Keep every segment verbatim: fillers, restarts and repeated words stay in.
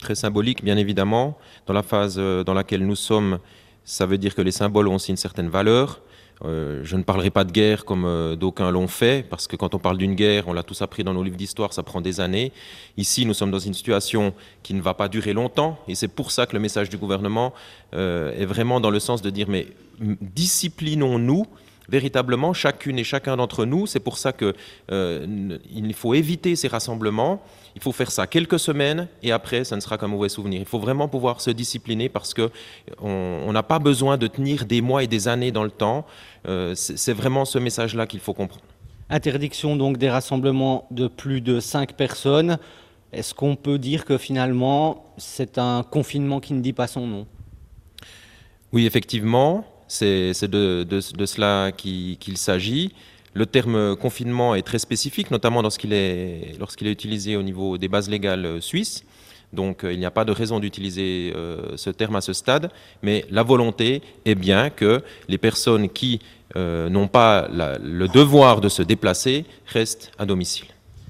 très symbolique, bien évidemment. Dans la phase dans laquelle nous sommes, ça veut dire que les symboles ont aussi une certaine valeur. Euh, je ne parlerai pas de guerre comme euh, d'aucuns l'ont fait, parce que quand on parle d'une guerre, on l'a tous appris dans nos livres d'histoire, ça prend des années. Ici, nous sommes dans une situation qui ne va pas durer longtemps, et c'est pour ça que le message du gouvernement euh, est vraiment dans le sens de dire, mais disciplinons-nous véritablement, chacune et chacun d'entre nous. C'est pour ça qu'il euh, faut éviter ces rassemblements. Il faut faire ça quelques semaines et après, ça ne sera qu'un mauvais souvenir. Il faut vraiment pouvoir se discipliner parce qu'on n'a pas besoin de tenir des mois et des années dans le temps. Euh, c'est vraiment ce message-là qu'il faut comprendre. Interdiction donc des rassemblements de plus de cinq personnes. Est-ce qu'on peut dire que finalement, c'est un confinement qui ne dit pas son nom? Oui, effectivement, c'est de, de, de cela qu'il qu'il s'agit. Le terme confinement est très spécifique, notamment lorsqu'il est, lorsqu'il est utilisé au niveau des bases légales suisses. Donc il n'y a pas de raison d'utiliser euh, ce terme à ce stade, mais la volonté est bien que les personnes qui euh, n'ont pas la, le devoir de se déplacer restent à domicile.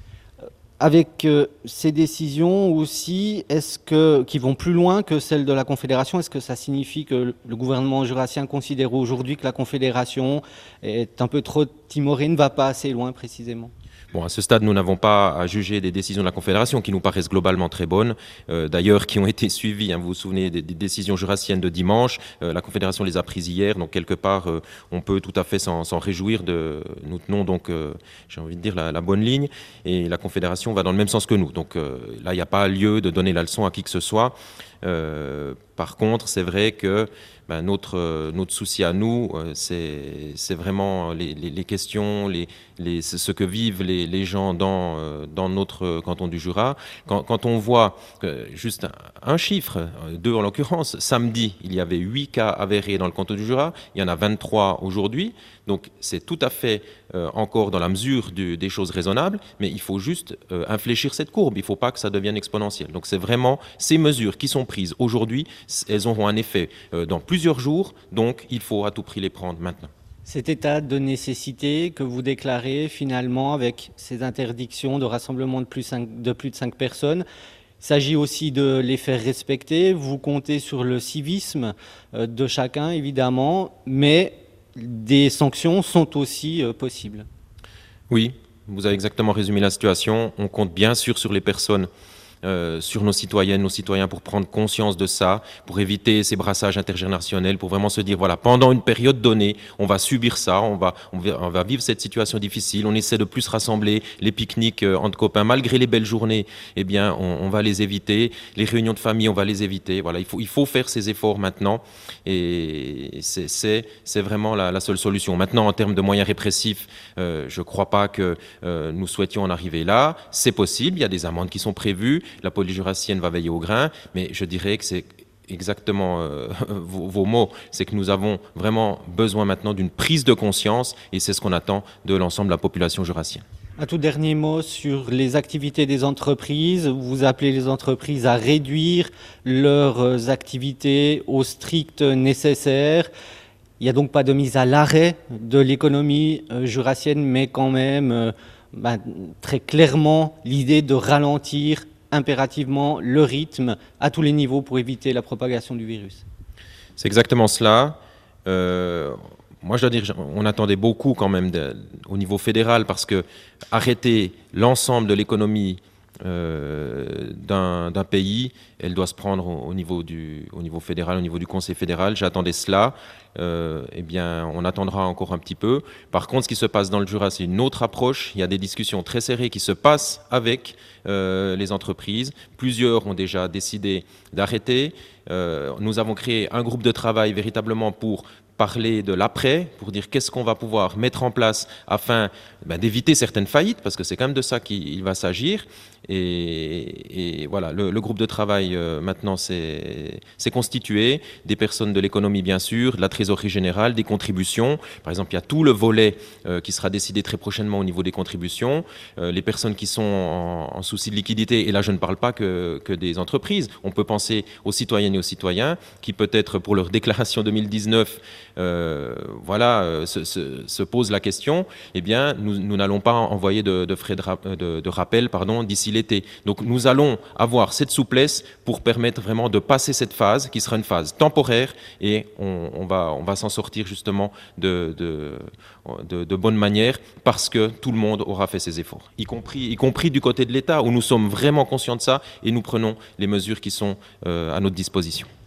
Avec euh, ces décisions aussi, est-ce que, qui vont plus loin que celles de la Confédération, est-ce que ça signifie que le gouvernement jurassien considère aujourd'hui que la Confédération est un peu trop timorée, ne va pas assez loin précisément ? Bon, à ce stade, nous n'avons pas à juger des décisions de la Confédération qui nous paraissent globalement très bonnes, euh, d'ailleurs qui ont été suivies, hein, vous vous souvenez des, des décisions jurassiennes de dimanche, euh, la Confédération les a prises hier, donc quelque part euh, on peut tout à fait s'en réjouir, de, nous tenons donc, euh, j'ai envie de dire, la, la bonne ligne, et la Confédération va dans le même sens que nous, donc euh, là il n'y a pas lieu de donner la leçon à qui que ce soit. Euh, par contre, c'est vrai que ben, notre, notre souci à nous, euh, c'est vraiment les, les, les questions, les, les, ce que vivent les, les gens dans, euh, dans notre canton du Jura. Quand, quand on voit que, juste un, un chiffre, deux en l'occurrence, samedi, il y avait huit cas avérés dans le canton du Jura, il y en a vingt-trois aujourd'hui, donc c'est tout à fait euh, encore dans la mesure du, des choses raisonnables, mais il faut juste euh, infléchir cette courbe, il ne faut pas que ça devienne exponentiel. Donc c'est vraiment ces mesures qui sont prises aujourd'hui, elles auront un effet euh, dans plusieurs jours, donc il faut à tout prix les prendre maintenant. Cet état de nécessité que vous déclarez finalement avec ces interdictions de rassemblement de plus, cinq, de plus de cinq personnes, il s'agit aussi de les faire respecter. Vous comptez sur le civisme euh, de chacun évidemment, mais des sanctions sont aussi euh, possibles. Oui, vous avez exactement résumé la situation. On compte bien sûr sur les personnes, euh, sur nos citoyennes, nos citoyens pour prendre conscience de ça, pour éviter ces brassages intergénérationnels, pour vraiment se dire, voilà, pendant une période donnée, on va subir ça, on va, on va, on va vivre cette situation difficile, on essaie de plus rassembler, les pique-niques euh, entre copains, malgré les belles journées, eh bien, on, on va les éviter, les réunions de famille, on va les éviter, voilà, il faut, il faut faire ces efforts maintenant, et c'est vraiment la, la seule solution. Maintenant, en termes de moyens répressifs, euh, je ne crois pas que euh, nous souhaitions en arriver là, c'est possible, il y a des amendes qui sont prévues, la police jurassienne va veiller au grain, mais je dirais que c'est exactement euh, vos, vos mots, c'est que nous avons vraiment besoin maintenant d'une prise de conscience et c'est ce qu'on attend de l'ensemble de la population jurassienne. Un tout dernier mot sur les activités des entreprises. Vous appelez les entreprises à réduire leurs activités au strict nécessaire. Il n'y a donc pas de mise à l'arrêt de l'économie euh, jurassienne, mais quand même euh, ben, très clairement l'idée de ralentir impérativement le rythme à tous les niveaux pour éviter la propagation du virus. C'est exactement cela. Euh, moi, je dois dire, on attendait beaucoup quand même de, au niveau fédéral parce que arrêter l'ensemble de l'économie euh, d'un pays, elle doit se prendre au, au, niveau du, au niveau fédéral, au niveau du Conseil fédéral. J'attendais cela. Euh, eh bien, on attendra encore un petit peu. Par contre, ce qui se passe dans le Jura, c'est une autre approche. Il y a des discussions très serrées qui se passent avec euh, les entreprises. Plusieurs ont déjà décidé d'arrêter. Euh, nous avons créé un groupe de travail véritablement pour parler de l'après, pour dire qu'est-ce qu'on va pouvoir mettre en place afin ben, d'éviter certaines faillites, parce que c'est quand même de ça qu'il va s'agir. Et, et voilà, le, le groupe de travail euh, maintenant s'est constitué, des personnes de l'économie bien sûr, de la trésorerie générale, des contributions. Par exemple, il y a tout le volet euh, qui sera décidé très prochainement au niveau des contributions. Euh, les personnes qui sont en, en souci de liquidité, et là je ne parle pas que, que des entreprises, on peut penser aux citoyennes et aux citoyens qui peut-être pour leur déclaration deux mille dix-neuf euh, voilà, euh, se, se, se pose la question, eh bien, nous, nous n'allons pas envoyer de, de frais de, rap, de, de rappel, pardon, d'ici l'été. Donc, nous allons avoir cette souplesse pour permettre vraiment de passer cette phase, qui sera une phase temporaire, et on, on va, on va s'en sortir justement de, de, de, de bonne manière, parce que tout le monde aura fait ses efforts, y compris, y compris du côté de l'État, où nous sommes vraiment conscients de ça, et nous prenons les mesures qui sont euh, à notre disposition.